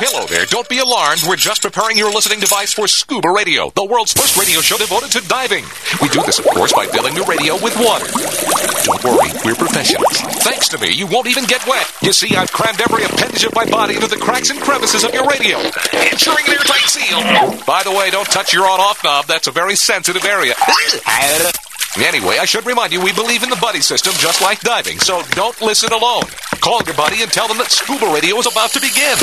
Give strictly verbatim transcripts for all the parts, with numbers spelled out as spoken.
Hello there. Don't be alarmed. We're just preparing your listening device for Scuba Radio, the world's first radio show devoted to diving. We do this, of course, by filling the radio with water. Don't worry, we're professionals. Thanks to me, you won't even get wet. You see, I've crammed every appendage of my body into the cracks and crevices of your radio, ensuring an airtight seal. By the way, don't touch your on-off knob. That's a very sensitive area. Anyway, I should remind you, we believe in the buddy system just like diving, so don't listen alone. Call your buddy and tell them that Scuba Radio is about to begin.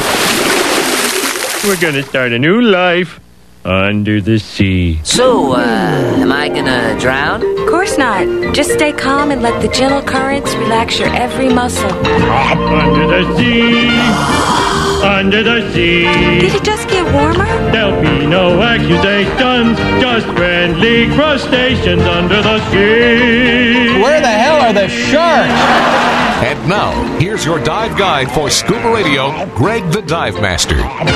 We're going to start a new life under the sea. So, uh, am I gonna drown? Of course not. Just stay calm and let the gentle currents relax your every muscle. Under the sea, under the sea. Did it just get warmer? There'll be no accusations, just friendly crustaceans under the sea. Where the hell are the sharks? And now, here's your dive guide for Scuba Radio, Greg the Dive Master.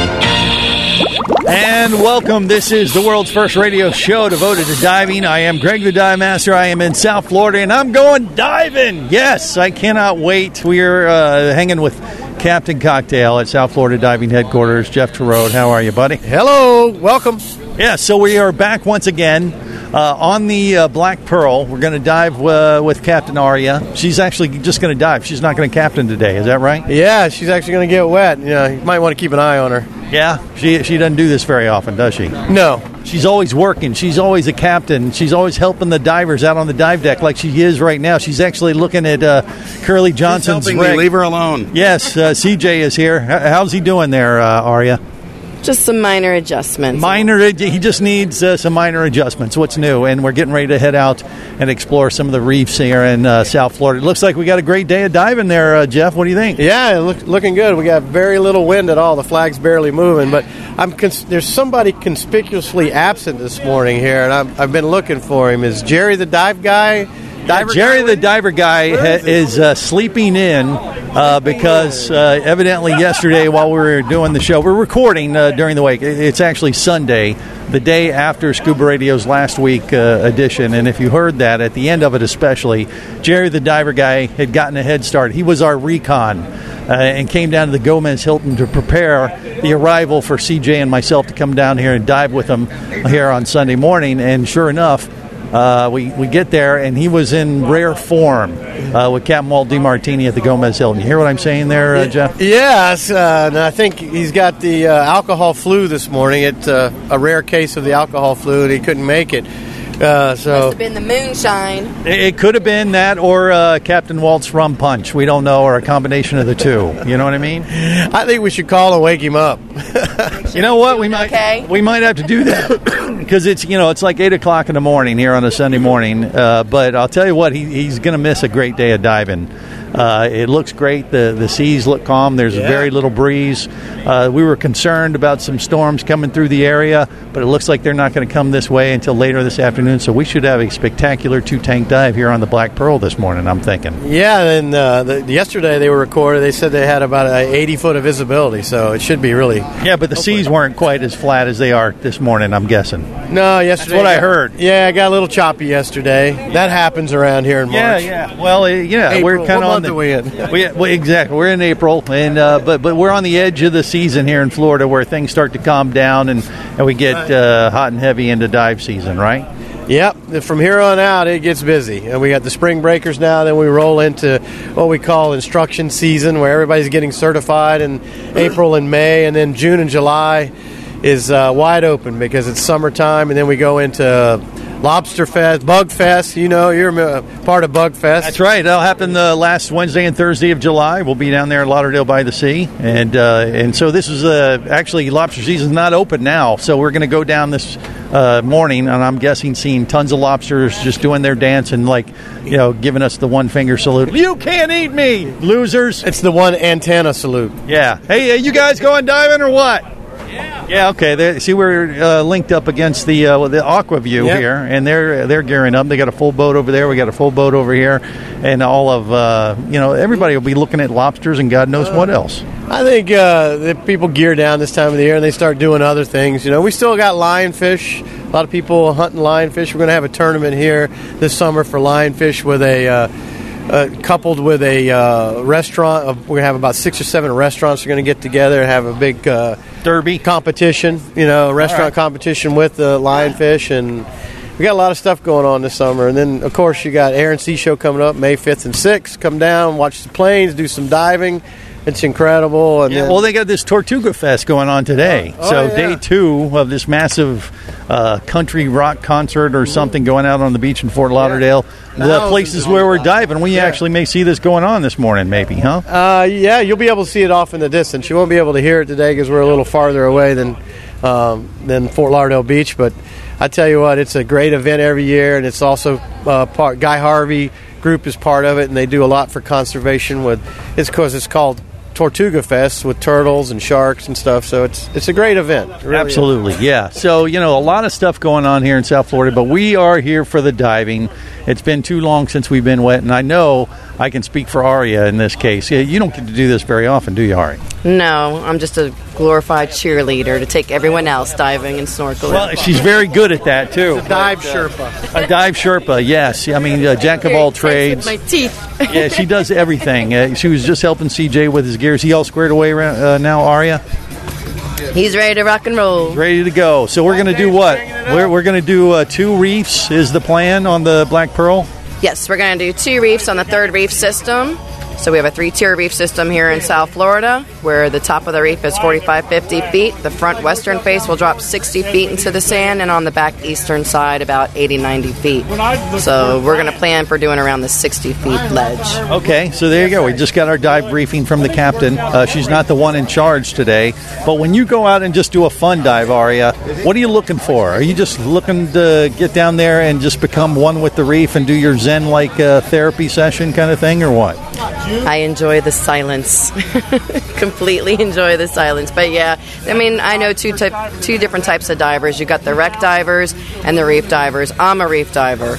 And welcome. This is the world's first radio show devoted to diving. I am Greg the Dive Master. I am in South Florida, and I'm going diving. Yes, I cannot wait. We are uh, hanging with Captain Cocktail at South Florida Diving Headquarters. Jeff Terode, how are you, buddy? Hello. Welcome. Yeah, so we are back once again uh, on the uh, Black Pearl. We're going to dive uh, with Captain Aria. She's actually just going to dive. She's not going to captain today. Is that right? Yeah, she's actually going to get wet. Yeah, you might want to keep an eye on her. Yeah, she she doesn't do this very often, does she? No. She's always working. She's always a captain. She's always helping the divers out on the dive deck like she is right now. She's actually looking at uh, Curly Johnson's She's helping rig. me. Leave her alone. Yes, uh, C J is here. H- how's he doing there, uh, Aria? Just some minor adjustments. Minor, he just needs uh, some minor adjustments. What's new? And we're getting ready to head out and explore some of the reefs here in uh, South Florida. It looks like we got a great day of diving there, uh, Jeff. What do you think? Yeah, look, looking good. We got very little wind at all. The flag's barely moving, but I'm cons- there's somebody conspicuously absent this morning here, and I've, I've been looking for him. Is Jerry the dive guy? Diver Jerry guy the diver guy ha- is uh, sleeping in uh, because uh, evidently yesterday while we were doing the show, we're recording uh, during the week. It's actually Sunday, the day after Scuba Radio's last week uh, edition. And if you heard that, at the end of it especially, Jerry the diver guy had gotten a head start. He was our recon uh, and came down to the Gomez Hilton to prepare the arrival for C J and myself to come down here and dive with him here on Sunday morning. And sure enough, Uh, we, we get there, and he was in rare form uh, with Captain Walt DeMartini at the Gomez Hilton. You hear what I'm saying there, uh, Jeff? Yes, uh, and I think he's got the uh, alcohol flu this morning. It's uh, a rare case of the alcohol flu, and he couldn't make it. Uh, so Must have been the moonshine. It, it could have been that or uh, Captain Walt's rum punch. We don't know, or a combination of the two. You know what I mean? I think we should call and wake him up. You know what? We might okay. we might have to do that because it's you know it's like eight o'clock in the morning here on a Sunday morning. Uh, but I'll tell you what, he, he's going to miss a great day of diving. Uh, it looks great. The the seas look calm. There's yeah. very little breeze. Uh, we were concerned about some storms coming through the area, but it looks like they're not going to come this way until later this afternoon. So we should have a spectacular two-tank dive here on the Black Pearl this morning, I'm thinking. Yeah, and uh, the, yesterday they were recorded. They said they had about a eighty foot of visibility, so it should be really... Yeah, but the hopefully. seas weren't quite as flat as they are this morning, I'm guessing. No, yesterday... That's what I got, heard. Yeah, it got a little choppy yesterday. That happens around here in March. Yeah, yeah. Well, uh, yeah, April. we're kind of on the... Are we in? we, well, exactly. We're in April, and uh, but but we're on the edge of the season here in Florida where things start to calm down and, and we get uh, hot and heavy into dive season, right? Yep. From here on out, it gets busy. And we got the spring breakers now. Then we roll into what we call instruction season, where everybody's getting certified in April and May. And then June and July is uh, wide open because it's summertime. And then we go into Lobster Fest, Bug Fest. You know, you're a part of Bug Fest. That's right. That'll happen the last Wednesday and Thursday of July. We'll be down there in Lauderdale by the Sea. And uh, and so this is uh, actually lobster season's not open now. So we're going to go down this uh, morning, and I'm guessing seeing tons of lobsters just doing their dance and, like, you know, giving us the one finger salute. You can't eat me, losers. It's the one antenna salute. Yeah. Hey, are you guys going diving or what? Yeah. Yeah. Okay. They, see, we're uh, linked up against the uh, the Aquaview yep. here, and they're they're gearing up. They got a full boat over there. We got a full boat over here, and all of uh, you know everybody will be looking at lobsters and God knows uh, what else. I think uh, the people gear down this time of the year and they start doing other things. You know, we still got lionfish. A lot of people hunting lionfish. We're going to have a tournament here this summer for lionfish with a. Uh, uh, coupled with a uh, restaurant. Uh, we're going to have about six or seven restaurants are going to get together and have a big uh, derby competition, you know, a restaurant right. competition with the lionfish. And we got a lot of stuff going on this summer. And then, of course, you got Air and Sea Show coming up May fifth and sixth. Come down, watch the planes, do some diving. It's incredible. And yeah, then, well, they got this Tortuga Fest going on today. Oh, so yeah. day two of this massive uh, country rock concert or something going out on the beach in Fort Lauderdale. Yeah. The places where we're diving, we yeah. actually may see this going on this morning, maybe, huh? Uh, yeah, you'll be able to see it off in the distance. You won't be able to hear it today because we're a little farther away than um, than Fort Lauderdale Beach. But I tell you what, it's a great event every year, and it's also uh, part Guy Harvey group is part of it, and they do a lot for conservation. With it's because it's called Tortuga Fest with turtles and sharks and stuff, so it's it's a great event. It really Absolutely, is. yeah. So, you know, a lot of stuff going on here in South Florida, but we are here for the diving. It's been too long since we've been wet, and I know I can speak for Aria in this case. Yeah, you don't get to do this very often, do you, Ari? No, I'm just a glorified cheerleader to take everyone else diving and snorkeling. Well, she's very good at that, too. It's a dive Sherpa. A dive Sherpa, yes. I mean, uh, jack of all trades. With my teeth. Yeah, she does everything. Uh, she was just helping C J with his gear. Is he all squared away uh, now, Aria? He's ready to rock and roll. Ready to go. So we're going to do what? We're, we're going to do uh, two reefs is the plan on the Black Pearl? Yes, we're going to do two reefs on the third reef system. So we have a three-tier reef system here in South Florida, where the top of the reef is forty-five, fifty feet. The front western face will drop sixty feet into the sand, and on the back eastern side, about eighty, ninety feet. So we're going to plan for doing around the sixty feet ledge. Okay, so there you go. We just got our dive briefing from the captain. Uh, she's not the one in charge today. But when you go out and just do a fun dive, Aria, what are you looking for? Are you just looking to get down there and just become one with the reef and do your Zen-like uh, therapy session kind of thing, or what? I enjoy the silence. Completely enjoy the silence. But yeah, I mean, I know two type, two different types of divers. You got the wreck divers and the reef divers. I'm a reef diver.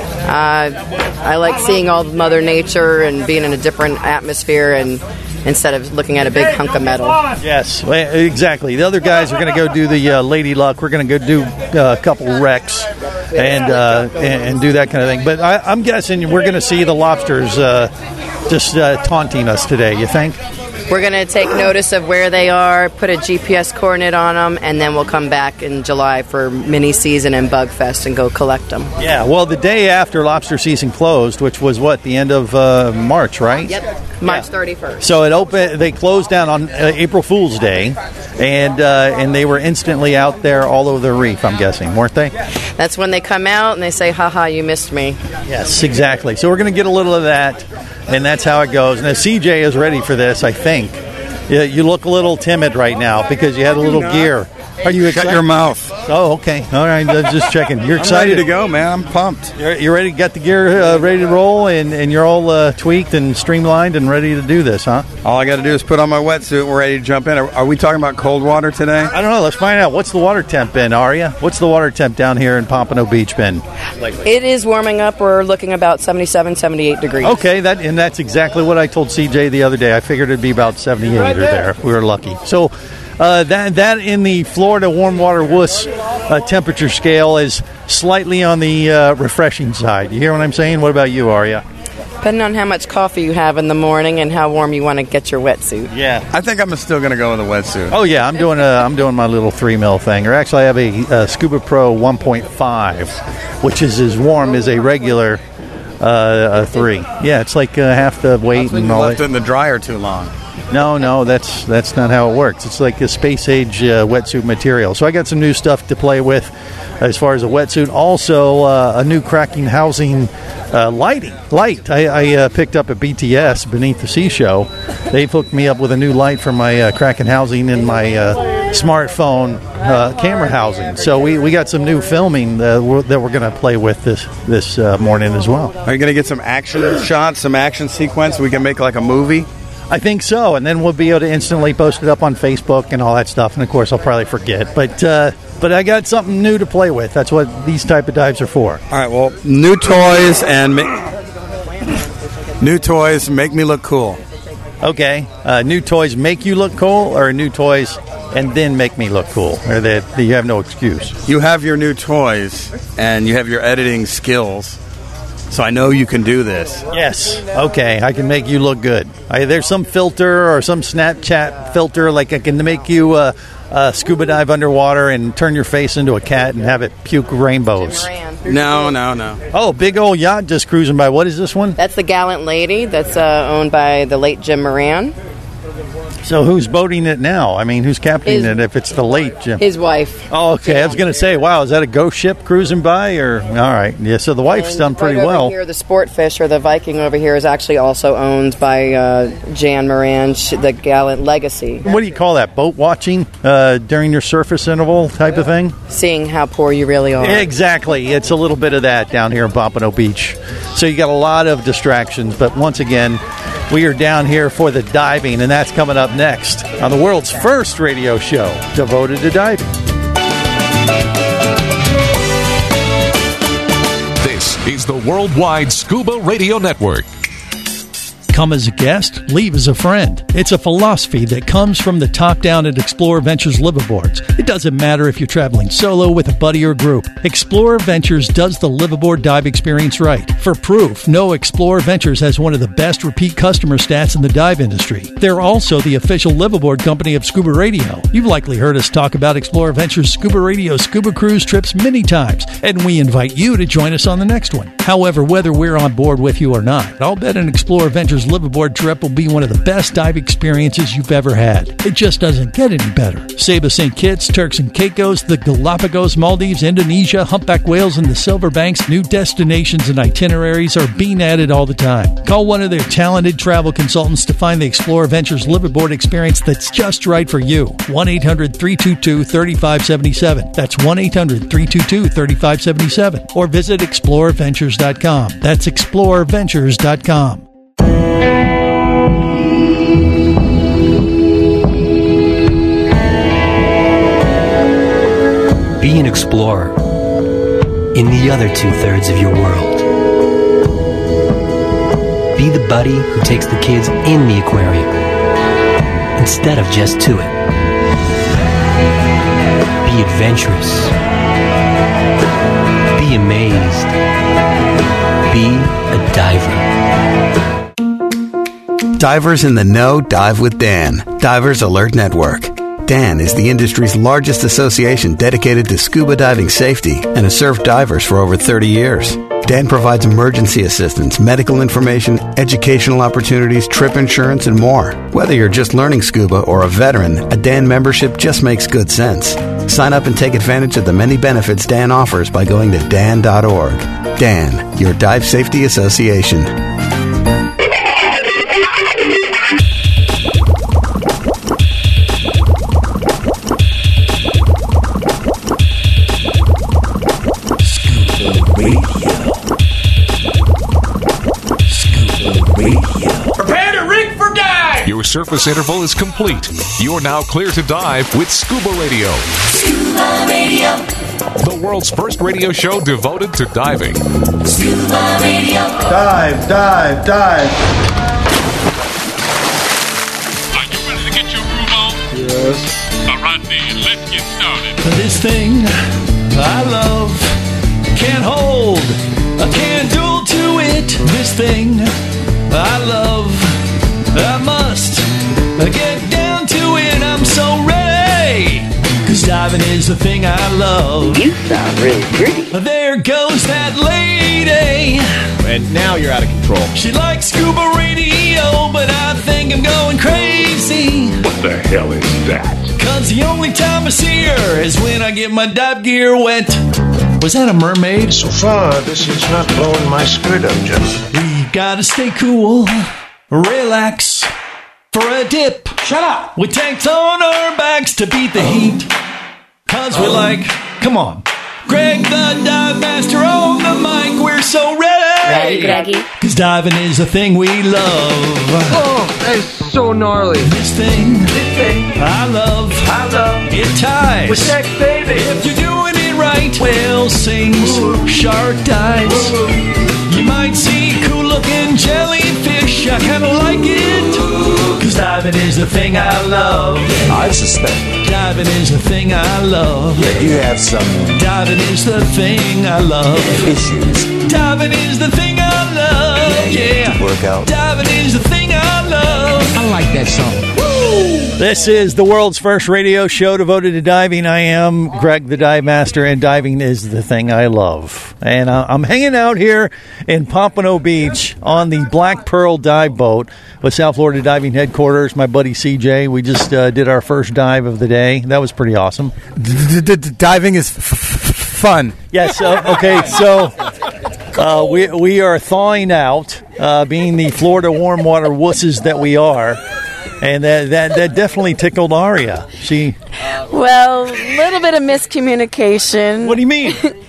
Uh, I like seeing all Mother Nature and being in a different atmosphere, and instead of looking at a big hunk of metal. Yes, exactly. The other guys are going to go do the uh, Lady Luck. We're going to go do uh, a couple wrecks and, uh, and and do that kind of thing. But I, I'm guessing we're going to see the lobsters uh, just uh, taunting us today, you think? We're going to take notice of where they are, put a G P S coordinate on them, and then we'll come back in July for mini season and bug fest and go collect them. Yeah, well, the day after lobster season closed, which was what, the end of uh, March, right? Yep, March thirty-first. So it opened. They closed down on uh, April Fool's Day, and uh, and they were instantly out there all over the reef, I'm guessing, weren't they? That's when they come out and they say, "Ha-ha, you missed me." Yes, exactly. So we're going to get a little of that, and that's how it goes. Now, C J is ready for this, I think. Yeah, you look a little timid right now because you had a little gear. Are you excited? Shut your mouth. Oh, okay. All right, uh, just checking. You're excited. I'm ready to go, man. I'm pumped. You're, you're ready to get the gear uh, ready to roll, and, and you're all uh, tweaked and streamlined and ready to do this, huh? All I got to do is put on my wetsuit and we're ready to jump in. Are, are we talking about cold water today? I don't know. Let's find out. What's the water temp been, Aria? What's the water temp down here in Pompano Beach been? It is warming up. We're looking about seventy-seven, seventy-eight degrees. Okay, that and that's exactly what I told C J the other day. I figured it'd be about seventy-eight or there if we were lucky. So uh, that that in the Florida warm water wuss uh, temperature scale is slightly on the uh, refreshing side. You hear what I'm saying? What about you, Aria? Depending on how much coffee you have in the morning and how warm you want to get your wetsuit. Yeah, I think I'm still going to go with a wetsuit. Oh yeah, I'm doing a I'm doing my little three mil thing. Or actually, I have a, a Scuba Pro one point five, which is as warm as a regular uh, a three. Yeah, it's like uh, half the weight and all left that. it in the dryer too long. No, no, that's that's not how it works. It's like a space age uh, wetsuit material. So I got some new stuff to play with as far as a wetsuit. Also, uh, a new cracking housing uh, lighting light. I, I uh, picked up at B T S Beneath the Sea Show. They hooked me up with a new light for my uh, cracking housing and my uh, smartphone uh, camera housing. So we, we got some new filming uh, we're, that we're going to play with this this uh, morning as well. Are you going to get some action shots, some action sequence? We can make like a movie. I think so, and then we'll be able to instantly post it up on Facebook and all that stuff. And of course, I'll probably forget, but uh, but I got something new to play with. That's what these type of dives are for. All right. Well, new toys and ma- new toys make me look cool. Okay, uh, new toys make you look cool, or new toys and then make me look cool, or that you have no excuse. You have your new toys and you have your editing skills. So I know you can do this. Yes. Okay, I can make you look good. I, there's some filter or some Snapchat filter, like I can make you uh, uh, scuba dive underwater and turn your face into a cat and have it puke rainbows. No, no, no. Oh, big old yacht just cruising by. What is this one? That's the Gallant Lady. That's uh, owned by the late Jim Moran. So who's boating it now? I mean, who's captaining His- it if it's the late Jim? His wife. Oh, okay. I was going to say, wow, is that a ghost ship cruising by? Or all right. Yeah, so the wife's And done pretty right over well. Here, the Sportfish or the Viking over here is actually also owned by uh, Jan Moran, sh- the Gallant Legacy. What do you call that? Boat watching uh, during your surface interval type of thing? Seeing how poor you really are. Exactly. It's a little bit of that down here in Pompano Beach. So you got a lot of distractions. But once again, we are down here for the diving, and that's coming up next on the world's first radio show devoted to diving. This is the Worldwide Scuba Radio Network. Come as a guest, leave as a friend. It's a philosophy that comes from the top down at Explorer Ventures liveaboards. It doesn't matter if you're traveling solo, with a buddy, or group. Explorer Ventures does the liveaboard dive experience right. For proof, know Explorer Ventures has one of the best repeat customer stats in the dive industry. They're also the official liveaboard company of Scuba Radio. You've likely heard us talk about Explorer Ventures Scuba Radio scuba cruise trips many times, and we invite you to join us on the next one. However, whether we're on board with you or not, I'll bet an Explorer Ventures liveaboard trip will be one of the best dive experiences you've ever had. It just doesn't get any better. Saba Saint Kitts, Turks and Caicos, the Galapagos, Maldives, Indonesia, humpback whales, and the Silver Banks, new destinations and itineraries are being added all the time. Call one of their talented travel consultants to find the Explorer Ventures liveaboard experience that's just right for you. one eight hundred three two two three five seven seven. That's one eight hundred three two two three five seven seven. Or visit explorer ventures dot com. That's explorer ventures dot com. Be an explorer in the other two-thirds of your world. Be the buddy who takes the kids in the aquarium instead of just to it. Be adventurous. Be amazed. Be a diver. Divers in the know dive with Dan. Divers Alert Network. Dan is the industry's largest association dedicated to scuba diving safety and has served divers for over thirty years. Dan provides emergency assistance, medical information, educational opportunities, trip insurance, and more. Whether you're just learning scuba or a veteran, a Dan membership just makes good sense. Sign up and take advantage of the many benefits Dan offers by going to dan dot org. Dan, your dive safety association. Your surface interval is complete. You're now clear to dive with Scuba Radio. Scuba Radio. The world's first radio show devoted to diving. Scuba Radio. Dive, dive, dive. Are you ready to get your groove on? Yes. All right, then, let's get started. This thing I love can't hold a candle to it. This thing I love, I must get down to it. I'm so ready, 'cause diving is the thing I love. You sound really pretty. There goes that lady. And now you're out of control. She likes scuba radio, but I think I'm going crazy. What the hell is that? 'Cause the only time I see her is when I get my dive gear wet. Was that a mermaid? So far, this is not blowing my skirt up, gentlemen. We gotta stay cool, relax for a dip. Shut up! With tanks on our backs to beat the heat. 'Cause we're like, come on. Greg the Dive Master on the mic, we're so ready. Ready, Greggy? 'Cause diving is the thing we love. Oh, that's so gnarly. This thing, This thing I love, I love it ties. with sex, baby. If you're doing it right, whale sings, shark dives. You might see cool looking jellyfish, I kinda like it. 'Cause diving is the thing I love. I suspect Diving is the thing I love. that you have some Diving is the thing I love. issues. Diving is the thing I Yeah. work out. Diving is the thing I love. I like that song. Woo! This is the world's first radio show devoted to diving. I am Greg the Dive Master, and diving is the thing I love. And uh, I'm hanging out here in Pompano Beach on the Black Pearl dive boat with South Florida Diving Headquarters. My buddy C J, we just uh, did our first dive of the day. That was pretty awesome. Diving is f- f- fun. Yes, uh, okay, so uh, we, we are thawing out, uh, being the Florida warm water wusses that we are. And that, that that definitely tickled Aria. She. Well, a little bit of miscommunication. What do you mean?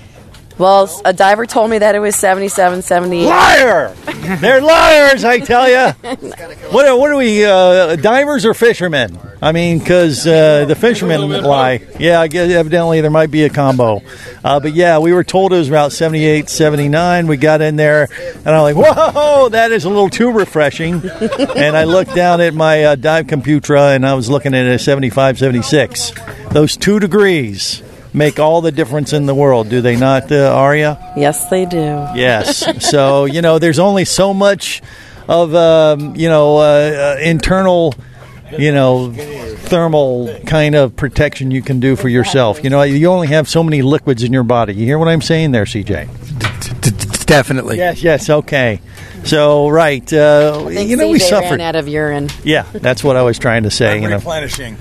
Well, a diver told me that it was seventy-seven, seventy-eight. Liar! They're liars, I tell you. What are, what are we, uh, divers or fishermen? I mean, because uh, the fishermen lie. Yeah, I guess evidently there might be a combo. Uh, but yeah, we were told it was about seventy-eight, seventy-nine. We got in there, and I'm like, whoa, that is a little too refreshing. And I looked down at my uh, dive computer, and I was looking at a seventy-five, seventy-six. Those two degrees make all the difference in the world, do they not, uh, Aria? Yes, they do. Yes. So, you know, there's only so much of, um, you know, uh, uh, internal, you know, thermal kind of protection you can do for yourself. You know, you only have so many liquids in your body. You hear what I'm saying there, C J? Definitely. Yes, yes, okay. So, right, uh, I think you know, we C J suffered. ran out of urine. Yeah, that's what I was trying to say. You know, replenishing.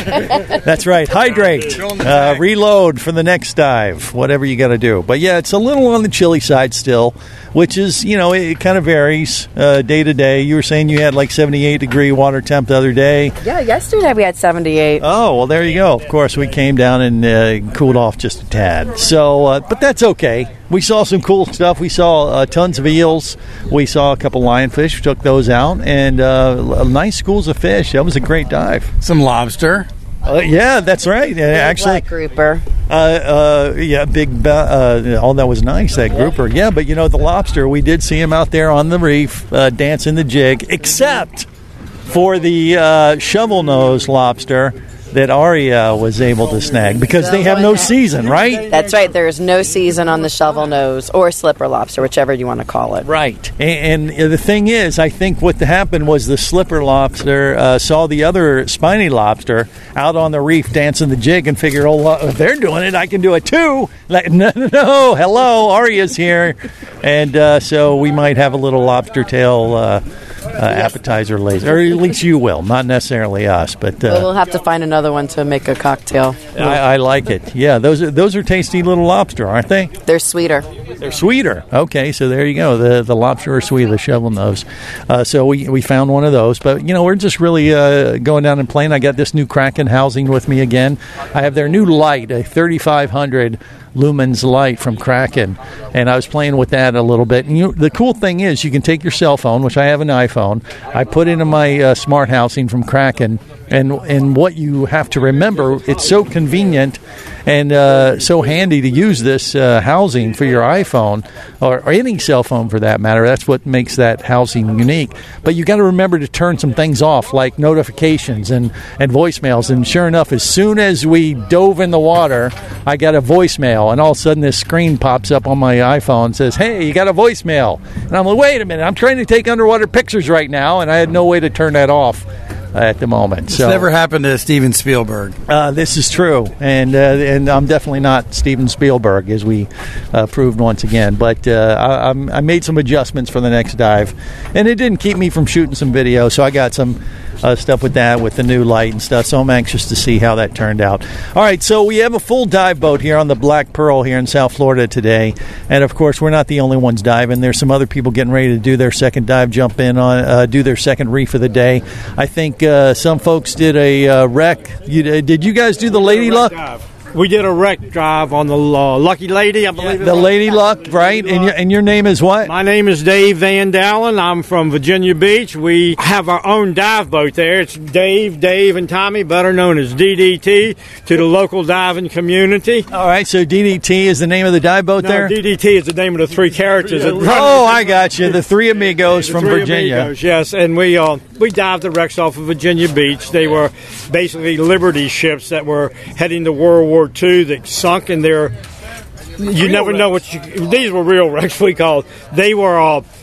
That's right. Hydrate, uh, reload for the next dive, whatever you got to do. But yeah, it's a little on the chilly side still, which is, you know, it, it kind of varies uh, day to day. You were saying you had like seventy-eight degree water temp the other day. Yeah, yesterday we had seventy-eight. Oh, well, there you go. Of course, we came down and uh, cooled off just a tad. So, uh, but that's okay. We saw some cool stuff. We saw uh, tons of eels. We saw a couple lionfish. We took those out, and uh, nice schools of fish. That was a great dive. Some lobster. Uh, yeah, that's right. Uh, actually, Black grouper. Uh, uh, yeah, big. Uh, oh, that was nice. That grouper. Yeah, but you know the lobster. We did see him out there on the reef uh, dancing the jig, except for the uh, shovel nose lobster that Aria was able to snag because they have no season, right? That's right. There's no season on the shovel nose or slipper lobster, whichever you want to call it. Right. And, and the thing is, I think what happened was the slipper lobster uh, saw the other spiny lobster out on the reef dancing the jig and figured, oh, if they're doing it, I can do it too. Like, no, no, no. Hello, Aria's here. And uh, so we might have a little lobster tail uh, uh, appetizer later, or at least you will, not necessarily us. But uh, well, we'll have to find another one to make a cocktail. I, I like it. Yeah, those are those are tasty little lobster, aren't they? They're sweeter. They're sweeter. Okay, so there you go. The the lobster are sweet, the shovel nose. Uh, so we we found one of those. But, you know, we're just really uh, going down and playing. I got this new Kraken housing with me again. I have their new light, a thirty-five hundred lumens light from Kraken, and I was playing with that a little bit. And you, the cool thing is you can take your cell phone, which I have an iPhone. I put into my uh, smart housing from Kraken, and and what you have to remember, it's so convenient and uh, so handy to use this uh, housing for your iPhone or, or any cell phone for that matter. That's what makes that housing unique. But you got to remember to turn some things off, like notifications and, and voicemails. And sure enough, as soon as we dove in the water, I got a voicemail, and all of a sudden this screen pops up on my iPhone and says, "Hey, you got a voicemail." And I'm like, wait a minute, I'm trying to take underwater pictures right now, and I had no way to turn that off at the moment. It's so, never happened to Steven Spielberg. Uh, this is true, and uh, and I'm definitely not Steven Spielberg, as we uh, proved once again. But uh, I, I'm, I made some adjustments for the next dive, and it didn't keep me from shooting some video. So I got some uh, stuff with that, with the new light and stuff. So I'm anxious to see how that turned out. All right, so we have a full dive boat here on the Black Pearl here in South Florida today, and of course we're not the only ones diving. There's some other people getting ready to do their second dive, jump in on, uh, do their second reef of the day. I think uh, some folks did a uh, wreck. You, uh, did you guys do the Lady Luck? We did a wreck drive on the uh, Lucky Lady, I believe. The Lady Luck, right? And your, and your name is what? My name is Dave Van Dalen. I'm from Virginia Beach. We have our own dive boat there. It's Dave, Dave, and Tommy, better known as D D T, to the local diving community. All right, so D D T is the name of the dive boat no, there? D D T is the name of the three characters. That oh, I got you. The Three Amigos the from three Virginia. Amigos, yes, and we uh, we dived the wrecks off of Virginia Beach. They were basically Liberty ships that were heading to World War Two that sunk in their. You real never wrecks. know what you, these were real wrecks. We called. They were uh,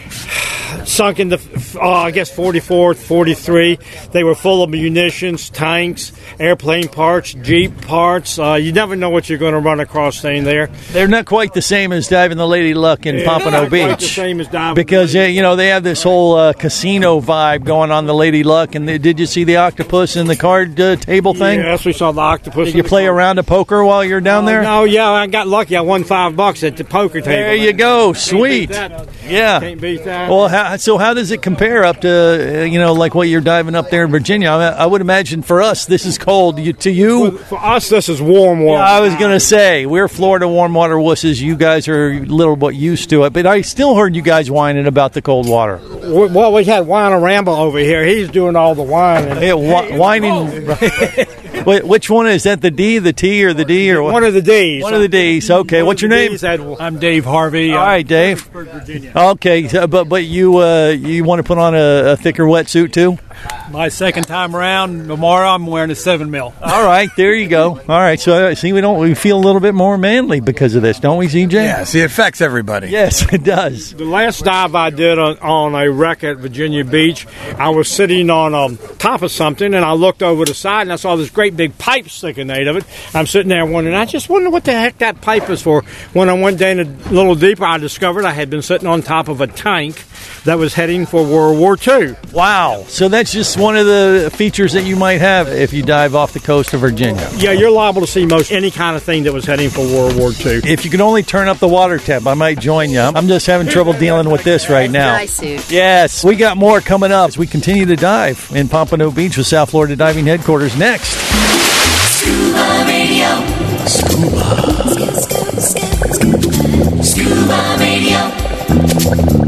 sunk in the, uh, I guess, forty-fourth, forty-three. They were full of munitions, tanks, airplane parts, Jeep parts. Uh, you never know what you're going to run across staying there. They're not quite the same as diving the Lady Luck in Yeah, Pompano not Beach. quite the same as diving because uh, you know they have this whole uh, casino vibe going on the Lady Luck. And they, did you see the octopus in the card uh, table thing? Yes, we saw the octopus. Did you play a round of poker while you're down there? No, yeah, I got lucky. I won five bucks at the poker table. There you go, sweet. Yeah. Can't beat that. Well, how, so how does it compare up to uh, you know like what you're diving up there in Virginia? I, I would imagine for us this is cold. You, to you, for, for us this is warm water. Yeah, I was going to say we're Florida warm water wusses. You guys are a little bit used to it, but I still heard you guys whining about the cold water. Well, we had Wine and Rambo over here. He's doing all the whining. Yeah, wh- whining. Wait, which one is that? The D, the T, or the D, or what? One of the D's. One of the D's. Okay, what's your name? I'm Dave Harvey. All right, Dave. Okay, so, but but you uh, you want to put on a, a thicker wetsuit too? My second time around tomorrow, I'm wearing a seven mil. All right, there you go. All right, so uh, see, we don't we feel a little bit more manly because of this, don't we, C J? Yeah, see, it affects everybody. Yes, it does. The last dive I did on, on a wreck at Virginia Beach, I was sitting on um, top of something, and I looked over the side, and I saw this great big pipe sticking out of it. I'm sitting there wondering, I just wonder what the heck that pipe is for. When I went down a little deeper, I discovered I had been sitting on top of a tank that was heading for World War Two. Wow. So that's just one of the features that you might have if you dive off the coast of Virginia. Yeah, you're liable to see most any kind of thing that was heading for World War Two. If you could only turn up the water temp, I might join you. I'm just having trouble dealing with this right now. Dry suit. Yes, we got more coming up as we continue to dive in Pompano Beach with South Florida Diving Headquarters next. Scuba Radio. Scuba. Scuba Radio.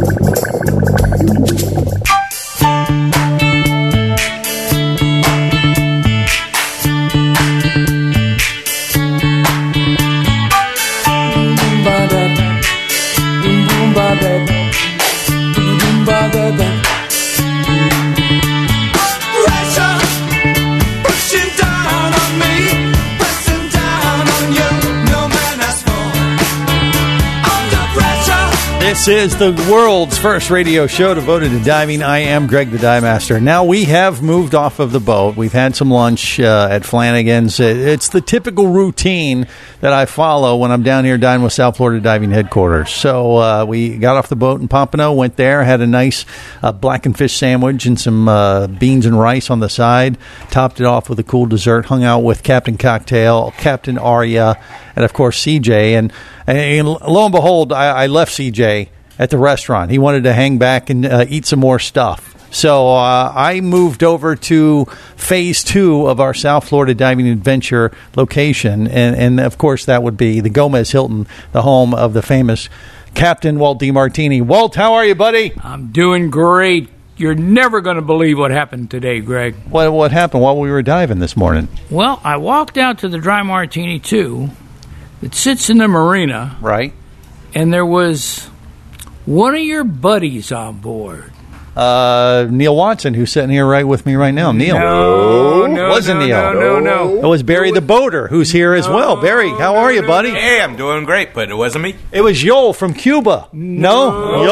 This is the world's first radio show devoted to diving. I am Greg the Dive Master. Now, we have moved off of the boat. We've had some lunch uh, at Flanagan's. It's the typical routine that I follow when I'm down here diving with South Florida Diving Headquarters. So uh, we got off the boat in Pompano, went there, had a nice uh, blackened fish sandwich and some uh, beans and rice on the side, topped it off with a cool dessert, hung out with Captain Cocktail, Captain Arya, and, of course, C J. And, and lo and behold, I, I left C J at the restaurant. He wanted to hang back and uh, eat some more stuff. So uh, I moved over to phase two of our South Florida Diving Adventure location. And, and, of course, that would be the Gomez Hilton, the home of the famous Captain Walt DiMartini. Walt, how are you, buddy? I'm doing great. You're never going to believe what happened today, Greg. What, what happened while we were diving this morning? Well, I walked out to the Dry Martini two that sits in the marina. Right. And there was one of your buddies on board. Uh, Neil Watson, who's sitting here right with me right now. Neil. No, no, wasn't no, Neil. no, no, no. It was Barry the boater, who's here as well. Barry, how are you, buddy? Hey, I'm doing great, but it wasn't me. It was Joel from Cuba. No,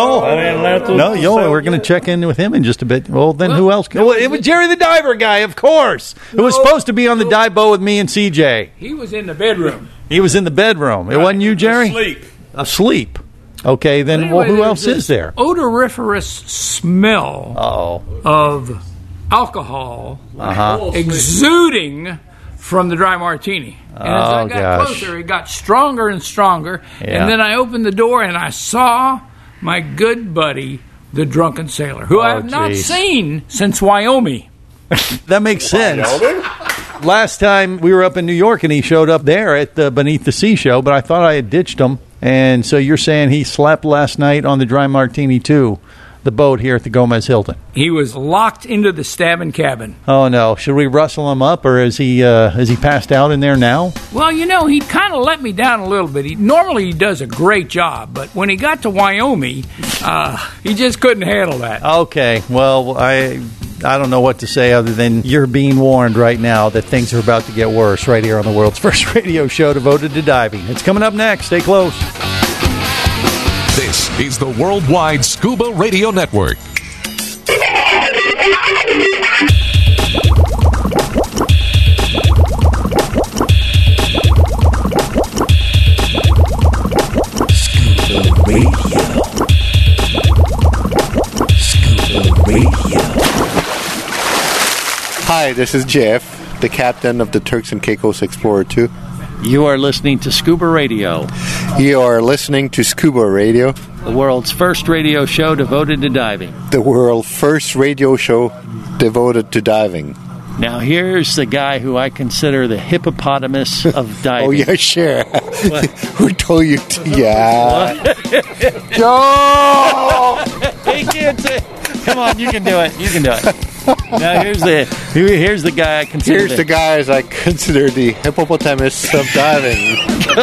Joel. No, Joel. We're going to check in with him in just a bit. Well, then who else? Well, it was Jerry the Diver guy, of course, who was supposed to be on the dive boat with me and C J. He was in the bedroom. He was in the bedroom. It wasn't you, Jerry? Asleep. Asleep. Okay, then anyway, well, who else is there? Odoriferous smell Uh-oh. of alcohol Uh-huh. exuding from the Dry Martini. And as I Oh, got gosh. closer, it got stronger and stronger. Yeah. And then I opened the door and I saw my good buddy, the Drunken Sailor, who I Oh, have not geez. seen since Wyoming. That makes sense. Last time we were up in New York and he showed up there at the Beneath the Sea show, but I thought I had ditched him. And so you're saying he slept last night on the Dry Martini two, the boat here at the Gomez Hilton. He was locked into the stabbing cabin. Oh, no. Should we rustle him up, or is he uh, is he passed out in there now? Well, you know, he kind of let me down a little bit. He, normally he does a great job, but when he got to Wyoming, uh, he just couldn't handle that. Okay. Well, I... I don't know what to say other than you're being warned right now that things are about to get worse right here on the world's first radio show devoted to diving. It's coming up next. Stay close. This is the Worldwide Scuba Radio Network. Scuba Radio. Scuba Radio. Hi, this is Jeff, the captain of the Turks and Caicos Explorer two. You are listening to Scuba Radio. You are listening to Scuba Radio, the world's first radio show devoted to diving. The world's first radio show devoted to diving. Now, here's the guy who I consider the hippopotamus of diving. Oh, yeah, sure. Who told you to? Yeah. Joe! He can't say. Come on, you can do it. You can do it. Now, here's the here's the guy I consider. Here's the, the guys I consider the hippopotamus of diving.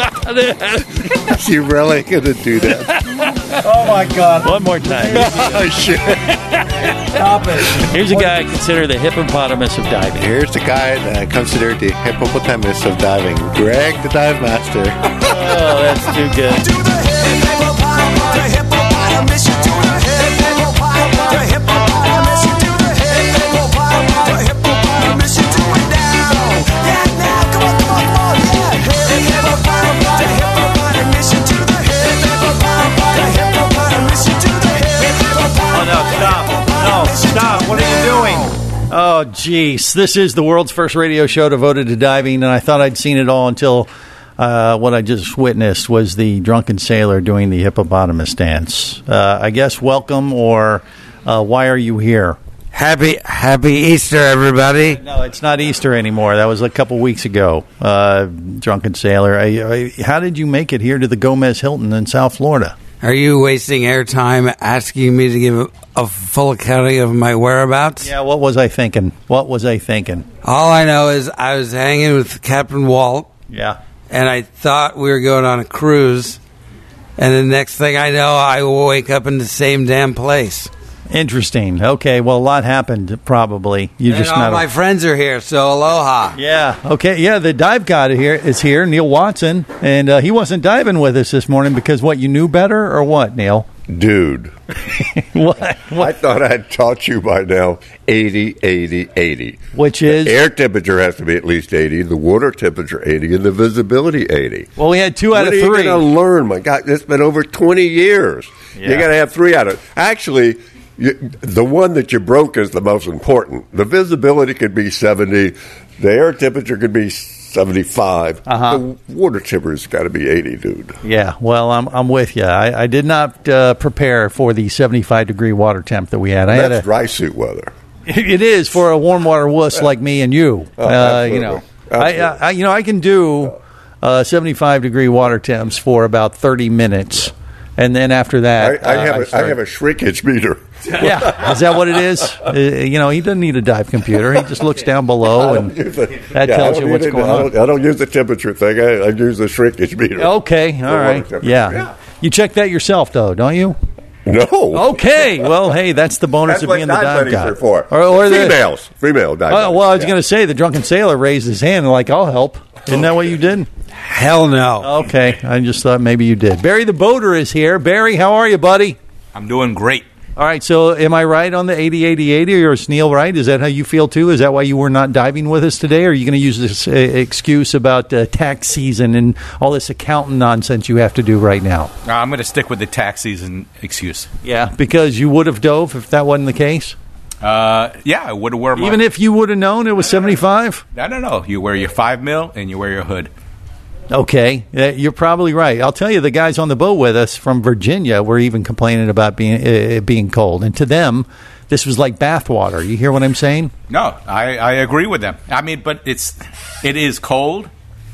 You really gonna do that? Oh my God! One more time. Oh shit! Stop it. Here's the guy I consider the hippopotamus of diving. Here's the guy that I consider the hippopotamus of diving. Greg, the dive master. Oh, that's too good. To the hippopotamus, you to the hippopotamus, hippopotamus, you to the hippopotamus, hippopotamus, you to it down. Yeah, now, come on, come on, come on, yeah. Hippopotamus, hippopotamus, you to the hippopotamus, hippopotamus, you to the hippopotamus. Oh no! Stop! No! Stop! What are you doing? Oh, jeez. This is the world's first radio show devoted to diving, and I thought I'd seen it all until uh, what I just witnessed was the drunken sailor doing the hippopotamus dance. Uh, I guess welcome, or uh, why are you here? Happy Happy Easter, everybody. No, it's not Easter anymore. That was a couple weeks ago. Uh, drunken sailor. I, I, how did you make it here to the Gomez Hilton in South Florida? Are you wasting airtime asking me to give a, a full accounting of my whereabouts? Yeah, what was I thinking? What was I thinking? All I know is I was hanging with Captain Walt. Yeah. And I thought we were going on a cruise. And the next thing I know, I will wake up in the same damn place. Interesting. Okay, well, a lot happened, probably. You and just all not my friends are here, so aloha. Yeah, okay, yeah, the dive guy here is here, Neil Watson, and uh, he wasn't diving with us this morning because, what, you knew better, or what, Neil? Dude. what? what? I thought I'd taught you by now eighty, eighty, eighty. Which is? The air temperature has to be at least eighty, the water temperature eighty, and the visibility eighty. Well, we had two out what of three. What are you going to learn? My God, it's been over twenty years. Yeah. You got to have three out of... Actually... You, the one that you broke is the most important. The visibility could be seventy. The air temperature could be seventy-five. Uh-huh. The water temperature's got to be eighty, dude. Yeah, well, I'm I'm with you. I, I did not uh, prepare for the seventy-five degree water temp that we had. I That's had a, dry suit weather. It is for a warm water wuss like me and you. Oh, uh, you know, I, I you know I can do uh, seventy-five degree water temps for about thirty minutes. And then after that, I, I, have, uh, I, a, I have a shrinkage meter. Yeah, is that what it is? Uh, you know, he doesn't need a dive computer. He just looks down below, and the, that yeah, tells you what's it, going I on. I don't use the temperature thing. I, I use the shrinkage meter. Okay, all right. Yeah. yeah. You check that yourself, though, don't you? No. Okay. Well, hey, that's the bonus that's of being the dive guy. For. Or, or females. The, female dive uh, Well, I was yeah. going to say, the drunken sailor raised his hand and like, I'll help. Isn't that what you did? Hell no. Okay. I just thought maybe you did. Barry the boater is here. Barry, how are you, buddy? I'm doing great. All right. So am I right on the eighty, eighty, eighty, or is Neil right? Is that how you feel, too? Is that why you were not diving with us today? Or are you going to use this uh, excuse about uh, tax season and all this accountant nonsense you have to do right now? Uh, I'm going to stick with the tax season excuse. Yeah, because you would have dove if that wasn't the case? Uh, yeah, I would have worn my... Even if you would have known it was seventy-five? I don't know. You wear your five mil and you wear your hood. Okay, you're probably right. I'll tell you, the guys on the boat with us from Virginia were even complaining about being uh, being cold. And to them, this was like bathwater. You hear what I'm saying? No, I, I agree with them. I mean, but it's it is cold.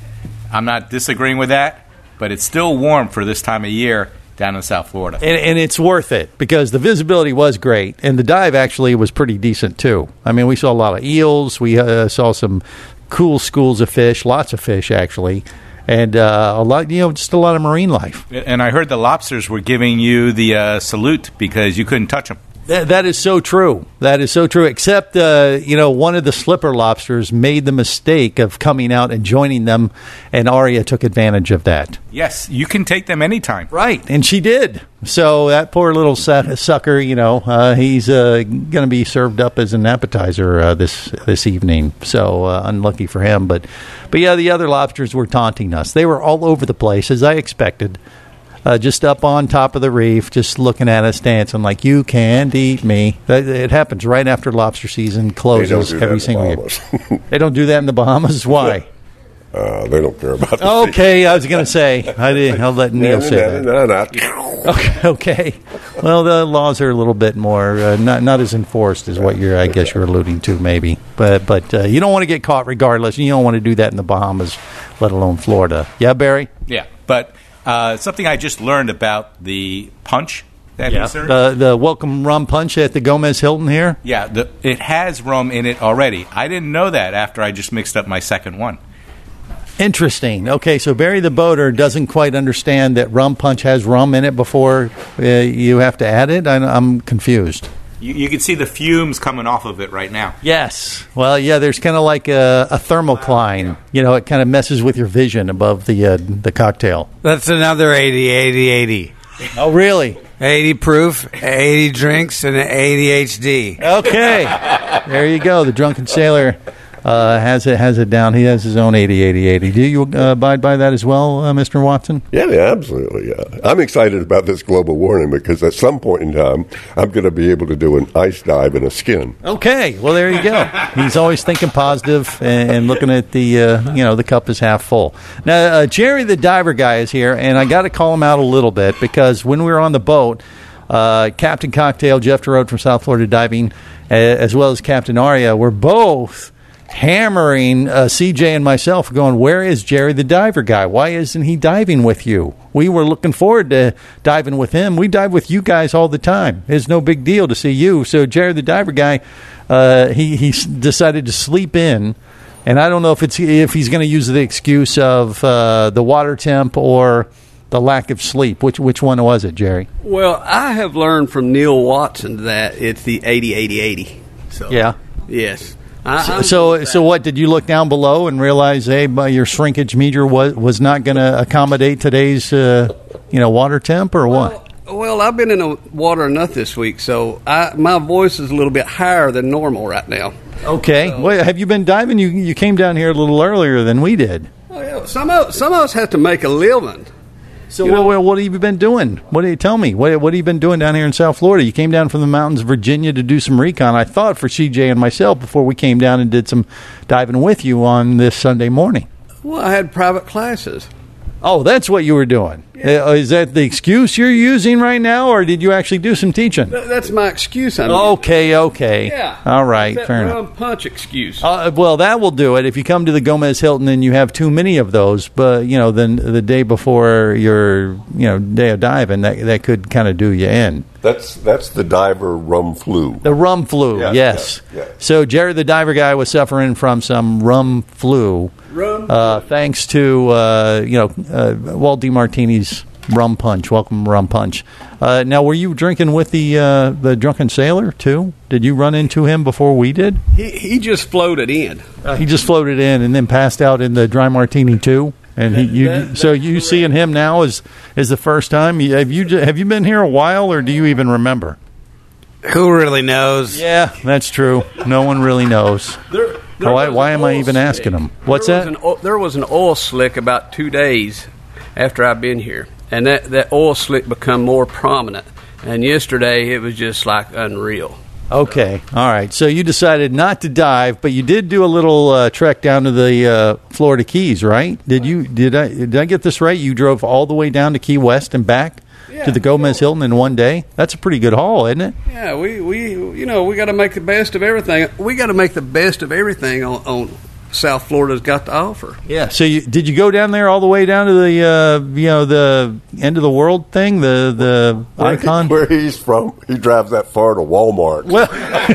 I'm not disagreeing with that, but it's still warm for this time of year down in South Florida. And, and it's worth it because the visibility was great, and the dive actually was pretty decent, too. I mean, we saw a lot of eels. We uh, saw some cool schools of fish, lots of fish, actually. And uh, a lot, you know, just a lot of marine life. And I heard the lobsters were giving you the uh, salute because you couldn't touch them. That, that is so true. That is so true. Except, uh, you know, one of the slipper lobsters made the mistake of coming out and joining them, and Aria took advantage of that. Yes, you can take them anytime. Right, and she did. So that poor little su- sucker, you know, uh, he's uh, going to be served up as an appetizer uh, this this evening. So uh, unlucky for him. But, but yeah, the other lobsters were taunting us. They were all over the place, as I expected. Uh, just up on top of the reef, just looking at us dancing like, you can't eat me. That, it happens right after lobster season closes do every single year. They don't do that in the Bahamas? Why? Uh, they don't care about the Okay, I was going to say. I didn't, I'll let Neil say that. No, no, no. Okay, okay. Well, the laws are a little bit more, uh, not not as enforced as what you're, I guess you're alluding to, maybe. But but uh, you don't want to get caught regardless. You don't want to do that in the Bahamas, let alone Florida. Yeah, Barry? Yeah, but... Uh, something I just learned about the punch that Yeah. he served. The, the welcome rum punch at the Gomez Hilton here? Yeah, the, it has rum in it already. I didn't know that after I just mixed up my second one. Interesting. Okay, so Barry the boater doesn't quite understand that rum punch has rum in it before uh, you have to add it? I, I'm confused. You, you can see the fumes coming off of it right now. Yes. Well, yeah, there's kind of like a, a thermocline. You know, it kind of messes with your vision above the uh, the cocktail. That's another eighty, eighty, eighty. Oh, really? eighty proof, eighty drinks, and eighty H D. Okay. There you go. The Drunken Sailor uh, has it has it down. He has his own eighty, eighty, eighty. Do you uh, abide by that as well, uh, Mister Watson? Yeah, yeah, absolutely. Yeah. I'm excited about this global warming because at some point in time, I'm going to be able to do an ice dive in a skin. Okay, well there you go. He's always thinking positive and, and looking at the uh, you know the cup is half full. Now uh, Jerry the diver guy is here, and I got to call him out a little bit because when we were on the boat, uh, Captain Cocktail, Jeff Terode from South Florida Diving, uh, as well as Captain Aria, were both hammering uh, C J and myself, going, where is Jerry the diver guy? Why isn't he diving with you? We were looking forward to diving with him. We dive with you guys all the time. It's no big deal to see you. So Jerry the diver guy, uh, he he s- decided to sleep in, and I don't know if it's if he's going to use the excuse of uh, the water temp or the lack of sleep. Which which one was it, Jerry? Well, I have learned from Neil Watson that it's the eighty, eighty, eighty. So, Yeah. yes. I, So, I'm so, so what, did you look down below and realize, hey, but your shrinkage meter was, was not going to accommodate today's, uh, you know, water temp or what? Well, I've been in the water enough this week, so I, my voice is a little bit higher than normal right now. Okay. Well, have you been diving? You you came down here a little earlier than we did. Oh, yeah. Some of some of us have to make a living. So, well, well, what have you been doing? What do you tell me? What what have you been doing down here in South Florida? You came down from the mountains of Virginia to do some recon. I thought for C J and myself before we came down and did some diving with you on this Sunday morning. Well, I had private classes. Oh, that's what you were doing. Uh, is that the excuse you're using right now, or did you actually do some teaching? Th- That's my excuse. I'm Okay, okay. Yeah. All right, that fair enough. rum punch excuse. Uh, well, that will do it. If you come to the Gomez Hilton and you have too many of those, but you know, then the day before your you know day of diving, that that could kind of do you in. That's that's the diver rum flu. The rum flu, Yes, yes. yes, yes. So Jerry the diver guy was suffering from some rum flu, Rum uh, thanks to uh, you know uh, Walt DiMartini's rum punch. Welcome, rum punch. Uh, now, were you drinking with the uh, the drunken sailor too? Did you run into him before we did? He he just floated in. Uh, he just floated in and then passed out in the dry martini too. And he, you, That- so you seeing him now is is the first time. You- Have you have you been here a while, or do you even remember? Who really knows? Yeah, that's true. No one really knows. There, there Why, was why an am I oil even slick. asking him? What's there that? Was an, o- there was an oil slick about two days after I've been here, and that, that oil slick become more prominent. And yesterday it was just like unreal. Okay, all right. So you decided not to dive, but you did do a little uh, trek down to the uh, Florida Keys, right? Did you? Did I? Did I get this right? You drove all the way down to Key West and back Yeah. to the Gomez Hilton in one day. That's a pretty good haul, isn't it? Yeah, we, we you know we got to make the best of everything. We got to make the best of everything on, on South Florida's got to offer. Yeah. So you, did you go down there all the way down to the uh, you know the end of the world thing, the the Where, icon? where he's from, he drives that far to Walmart. Well,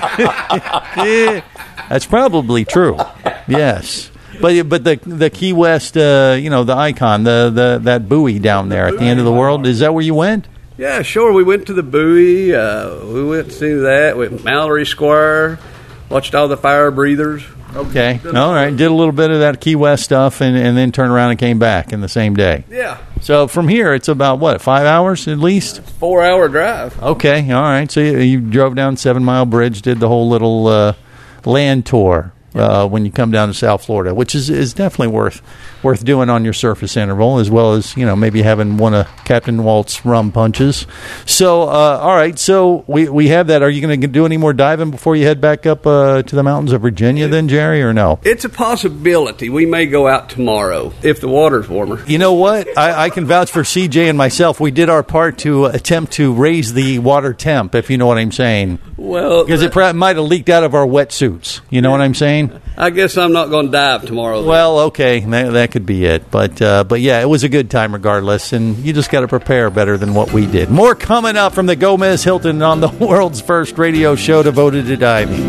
yeah, that's probably true. Yes, but but the the Key West, uh, you know, the icon, the, the that buoy down there at the end of the world. Is that where you went? Yeah, sure. We went to the buoy. Uh, we went to see that. We went to Mallory Square. Watched all the fire breathers. Okay. All right. Did a little bit of that Key West stuff and, and then turned around and came back in the same day. Yeah. So from here, it's about, what, five hours at least? Four-hour drive. Okay. All right. So you, you drove down Seven Mile Bridge, did the whole little uh, land tour uh, when you come down to South Florida, which is, is definitely worth worth doing on your surface interval, as well as, you know, maybe having one of Captain Walt's rum punches. So, uh, all right. So we, we have that. Are you going to do any more diving before you head back up uh, to the mountains of Virginia then, Jerry, or no? It's a possibility. We may go out tomorrow if the water's warmer. You know what? I, I can vouch for C J and myself. We did our part to attempt to raise the water temp, if you know what I'm saying. Well, because it probably might have leaked out of our wetsuits. You know what I'm saying? I guess I'm not going to dive tomorrow. Then. Well, okay, that, that could be it. But uh, but yeah, it was a good time regardless, and you just got to prepare better than what we did. More coming up from the Gomez Hilton on the world's first radio show devoted to diving.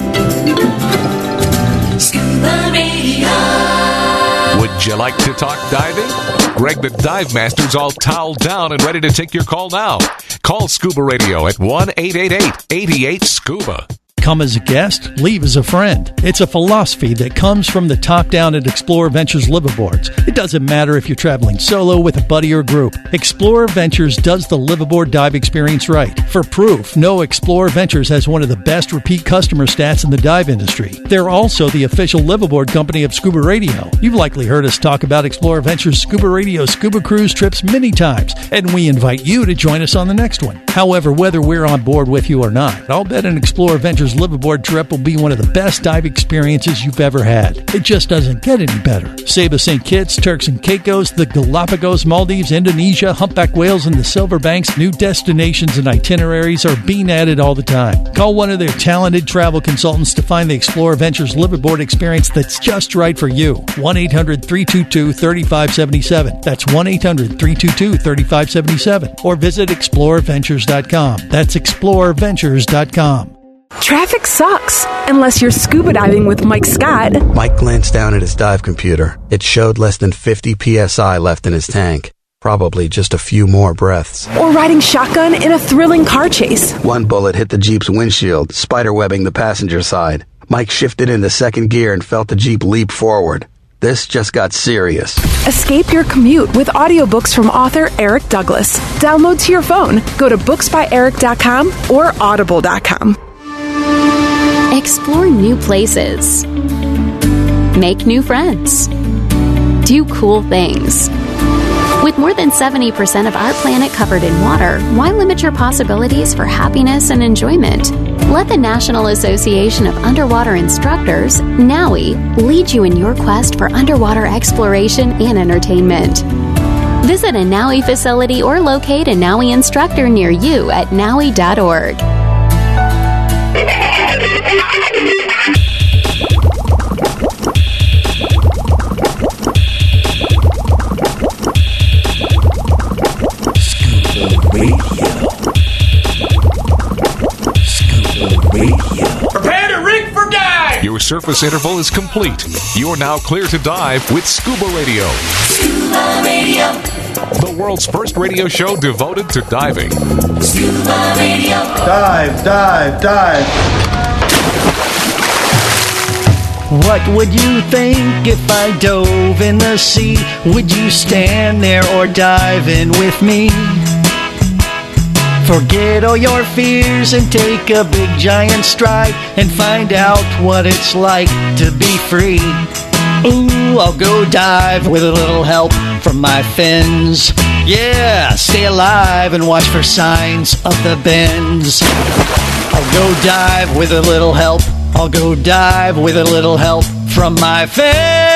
Scuba Radio. Would you like to talk diving? Greg the Dive Master's all toweled down and ready to take your call now. Call Scuba Radio at one eight eight eight, eight eight, SCUBA. Come as a guest, leave as a friend. It's a philosophy that comes from the top down at Explorer Ventures liveaboards. It doesn't matter if you're traveling solo with a buddy or group. Explorer Ventures does the liveaboard dive experience right. For proof, no Explorer Ventures has one of the best repeat customer stats in the dive industry. They're also the official liveaboard company of Scuba Radio. You've likely heard us talk about Explorer Ventures Scuba Radio scuba cruise trips many times, and we invite you to join us on the next one. However, whether we're on board with you or not, I'll bet an Explorer Ventures liveaboard trip will be one of the best dive experiences you've ever had. It just doesn't get any better. Saba Saint Kitts, Turks and Caicos, the Galapagos, Maldives, Indonesia, humpback whales, and the Silver Banks, new destinations and itineraries are being added all the time. Call one of their talented travel consultants to find the Explorer Ventures liveaboard experience that's just right for you. one eight hundred, three two two, three five seven seven. That's one eight hundred, three two two, three five seven seven. Or visit explorer ventures dot com. That's explorer ventures dot com. Traffic sucks, unless you're scuba diving with Mike Scott. Mike glanced down at his dive computer. It showed less than fifty P S I left in his tank. Probably just a few more breaths. Or riding shotgun in a thrilling car chase. One bullet hit the Jeep's windshield, spiderwebbing the passenger side. Mike shifted into second gear and felt the Jeep leap forward. This just got serious. Escape your commute with audiobooks from author Eric Douglas. Download to your phone. Go to books by eric dot com or audible dot com. Explore new places. Make new friends. Do cool things. With more than seventy percent of our planet covered in water, why limit your possibilities for happiness and enjoyment? Let the National Association of Underwater Instructors, NAUI, lead you in your quest for underwater exploration and entertainment. Visit a NAUI facility or locate a NAUI instructor near you at N A U I dot org. Prepare to rig for dive! Your surface interval is complete. You're now clear to dive with Scuba Radio. Scuba Radio. The world's first radio show devoted to diving. Scuba Radio. Dive, dive, dive. What would you think if I dove in the sea? Would you stand there or dive in with me? Forget all your fears and take a big giant stride and find out what it's like to be free. Ooh, I'll go dive with a little help from my fins. Yeah, stay alive and watch for signs of the bends. I'll go dive with a little help. I'll go dive with a little help from my fins.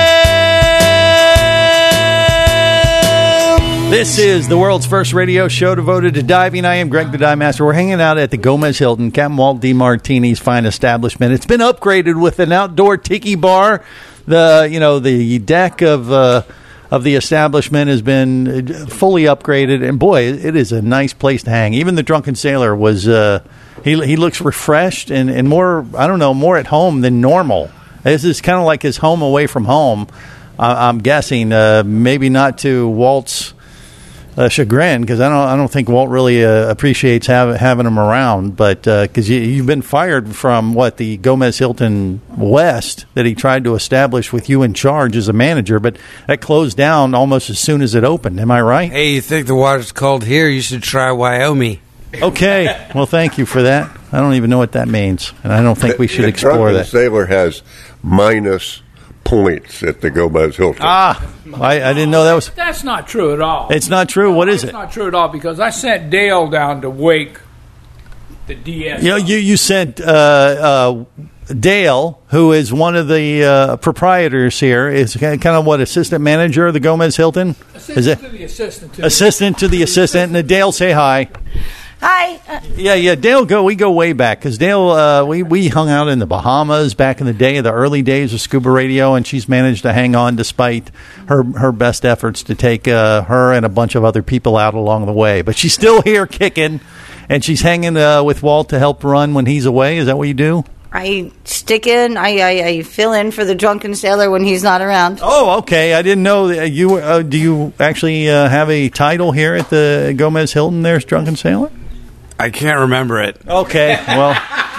This is the world's first radio show devoted to diving. I am Greg the Dive Master. We're hanging out at the Gomez Hilton, Captain Walt DeMartini's fine establishment. It's been upgraded with an outdoor tiki bar. The you know the deck of uh, of the establishment has been fully upgraded, and boy, it is a nice place to hang. Even the drunken sailor was uh, he he looks refreshed and, and more I don't know more at home than normal. This is kind of like his home away from home. Uh, I'm guessing uh, maybe not to Walt's uh, chagrin, because I don't I don't think Walt really uh, appreciates have, having him around. But because you, you've been fired from what the Gomez Hilton West that he tried to establish with you in charge as a manager, but that closed down almost as soon as it opened. Am I right? Hey, you think the water's cold here? You should try Wyoming. Okay. Well, thank you for that. I don't even know what that means, and I don't think we should the explore Drunken that. Sailor has minus points at the Gomez Hilton. Ah, I, I didn't know that was. That's not true at all. It's not true. What is It's it? not true at all because I sent Dale down to wake the D S. You know, you you sent uh, uh, Dale, who is one of the uh, proprietors here, is kind of what assistant manager of the Gomez Hilton. Assistant is it to the assistant. To assistant to the assistant? And Dale, say hi. Hi. Uh, Yeah, yeah. Dale, go. We go way back because Dale, uh, we we hung out in the Bahamas back in the day, the early days of Scuba Radio, and she's managed to hang on despite her her best efforts to take uh, her and a bunch of other people out along the way. But she's still here kicking, and she's hanging uh, with Walt to help run when he's away. Is that what you do? I stick in. I, I, I fill in for the drunken sailor when he's not around. Oh, okay. I didn't know that you. Uh, do you actually uh, have a title here at the Gomez Hilton? There's Drunken Sailor. I can't remember it. Okay, well,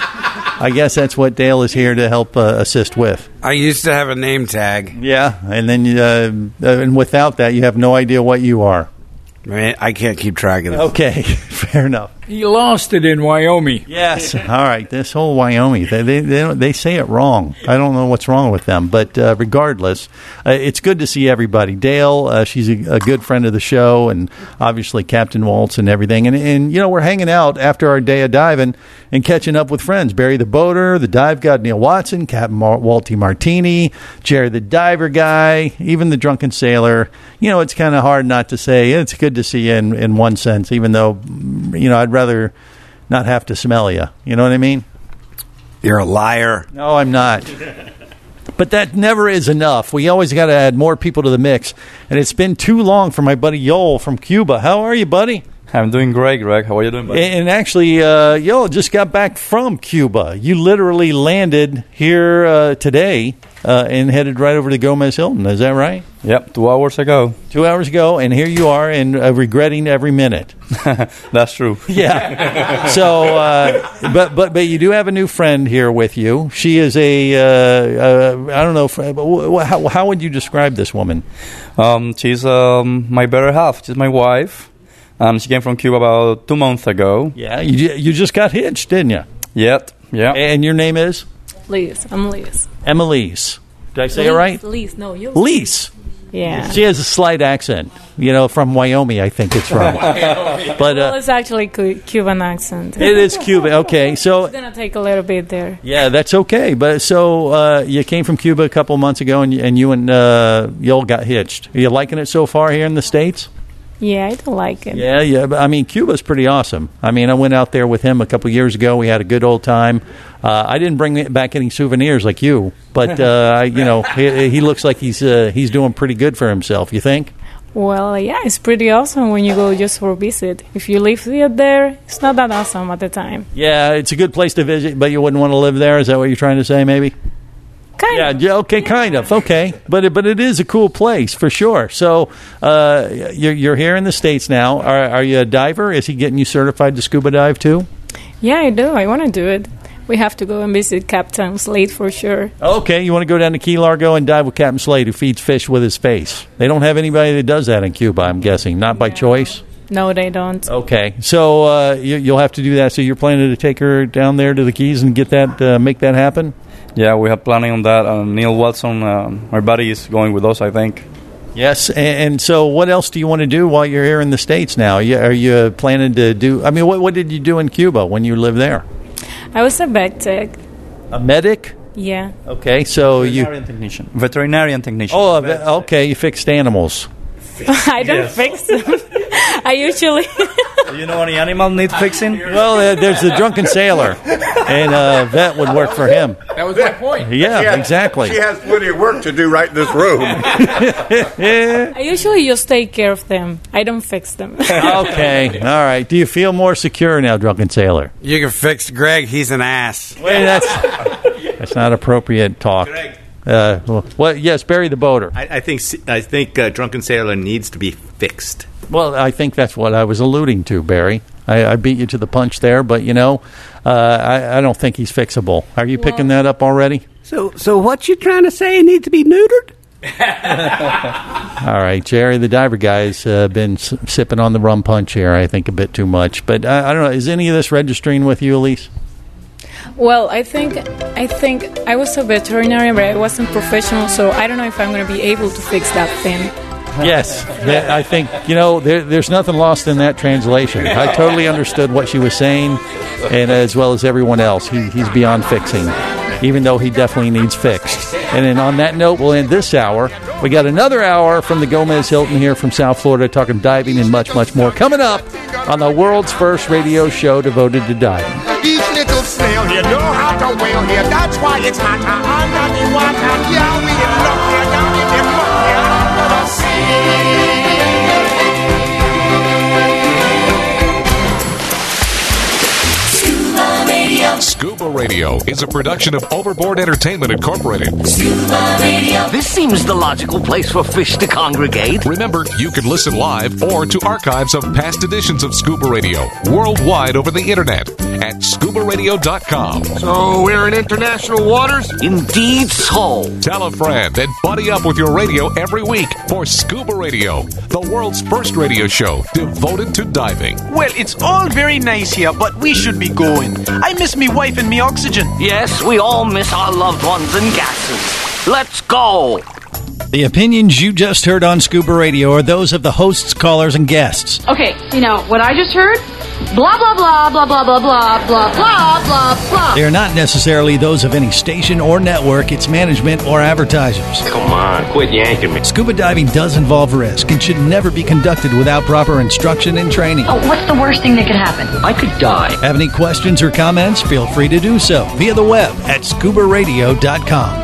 I guess that's what Dale is here to help uh, assist with. I used to have a name tag. Yeah, and then uh, and without that, you have no idea what you are. Man, I can't keep track of it. Okay, fair enough. He lost it in Wyoming. Yes. All right. This whole Wyoming, they they they, don't, they say it wrong. I don't know what's wrong with them, but uh, regardless, uh, it's good to see everybody. Dale, uh, she's a, a good friend of the show, and obviously Captain Waltz and everything. And and you know we're hanging out after our day of diving and catching up with friends. Barry the boater, the dive god Neil Watson, Captain Mar- Walty Martini, Jerry the diver guy, even the drunken sailor. You know it's kind of hard not to say it's good to see you in in one sense, even though you know I'd rather not have to smell you. You know what I mean? You're a liar. No, I'm not. But that never is enough. We always got to add more people to the mix. And it's been too long for my buddy Yoel from Cuba. How are you, buddy? I'm doing great, Greg. How are you doing, buddy? And actually, uh, Yoel just got back from Cuba. You literally landed here uh, today uh, and headed right over to Gomez Hilton. Is that right? Yep, two hours ago. Two hours ago, and here you are, and uh, regretting every minute. That's true. Yeah. So, uh, but but but you do have a new friend here with you. She is a uh, uh, I don't know if, how how would you describe this woman? Um, she's um, my better half. She's my wife. Um, she came from Cuba about two months ago. Yeah, you you just got hitched, didn't you? Yep. Yeah. And your name is Liz. I'm Liz. Emilise. Did I say Liz, it right? Liz. No, you. Liz. Yeah. She has a slight accent, you know, from Wyoming, I think it's from. But well, uh, it's actually cu- Cuban accent. it is Cuban. Okay, so It's gonna take a little bit there. yeah, that's okay. But so uh, you came from Cuba a couple months ago, and you, and you and uh, Yoel got hitched. Are you liking it so far here in the States? Yeah, I don't like it. Yeah, yeah. But I mean, Cuba's pretty awesome. I mean, I went out there with him a couple years ago. We had a good old time. Uh, I didn't bring back any souvenirs like you, but uh, I, you know, he, he looks like he's uh, he's doing pretty good for himself. You think? Well, yeah, it's pretty awesome when you go just for a visit. If you live there, it's not that awesome at the time. Yeah, it's a good place to visit, but you wouldn't want to live there. Is that what you're trying to say? Maybe. Kind yeah, of. yeah, okay, kind of, okay, but it, but it is a cool place for sure. So uh, you're you're here in the States now. Are are you a diver? Is he getting you certified to scuba dive too? Yeah, I do. I want to do it. We have to go and visit Captain Slade for sure. Okay, you want to go down to Key Largo and dive with Captain Slade, who feeds fish with his face. They don't have anybody that does that in Cuba, I'm guessing, not by choice. No, they don't. Okay, so uh, you, you'll have to do that. So you're planning to take her down there to the Keys and get that, uh, make that happen? Yeah, we have planning on that. Uh, Neil Watson, uh, my buddy, is going with us, I think. Yes, and, and so what else do you want to do while you're here in the States now? Are you, are you planning to do, I mean, what, what did you do in Cuba when you lived there? I was a vet tech. A medic? Yeah. Okay, so you... Veterinarian technician. Veterinarian technician. Oh, a ve- okay, you fixed animals. I don't Yes. fix them. I usually... Do you know any animal need fixing? Well, uh, there's the drunken sailor, and uh, vet would work for him. That was my point. Yeah, She has- exactly. She has plenty of work to do right in this room. I usually just take care of them. I don't fix them. Okay, all right. Do you feel more secure now, drunken sailor? You can fix Greg. He's an ass. Wait, that's that's not appropriate talk. Greg, Uh, well, well, yes, Barry the boater. I, I think I think uh, Drunken Sailor needs to be fixed. Well, I think that's what I was alluding to, Barry. I, I beat you to the punch there, but, you know, uh, I, I don't think he's fixable. Are you picking that up already? So, so what you trying to say? He needs to be neutered? All right, Jerry, the diver guy's uh, been s- sipping on the rum punch here, I think, a bit too much. But I, I don't know, is any of this registering with you, Elise? Well, I think I think I was a veterinarian, but I wasn't professional, so I don't know if I'm going to be able to fix that thing. Yes, that, I think, you know, there, there's nothing lost in that translation. I totally understood what she was saying, and as well as everyone else. He, he's beyond fixing, even though he definitely needs fixed. And then on that note, we'll end this hour. We got another hour from the Gomez Hilton here from South Florida, talking diving and much, much more. Coming up on the world's first radio show devoted to diving. Each little snail here know how to whale here. That's why it's hot under the water. Yeah, we in luck here down in the muck here under the sea. Scuba Radio is a production of Overboard Entertainment Incorporated. Scuba Radio. This seems the logical place for fish to congregate. Remember, you can listen live or to archives of past editions of Scuba Radio worldwide over the internet at scuba radio dot com. So we're in international waters? Indeed so. Tell a friend and buddy up with your radio every week for Scuba Radio, the world's first radio show devoted to diving. Well, it's all very nice here, but we should be going. I miss me wife and me oxygen. Yes, we all miss our loved ones and gases. Let's go. The opinions you just heard on Scuba Radio are those of the hosts, callers, and guests. Okay, you know, what I just heard? Blah, blah, blah, blah, blah, blah, blah, blah, blah, blah, blah. They are not necessarily those of any station or network, its management, or advertisers. Come on, quit yanking me. Scuba diving does involve risk and should never be conducted without proper instruction and training. Oh, what's the worst thing that could happen? I could die. Have any questions or comments? Feel free to do so via the web at scuba radio dot com.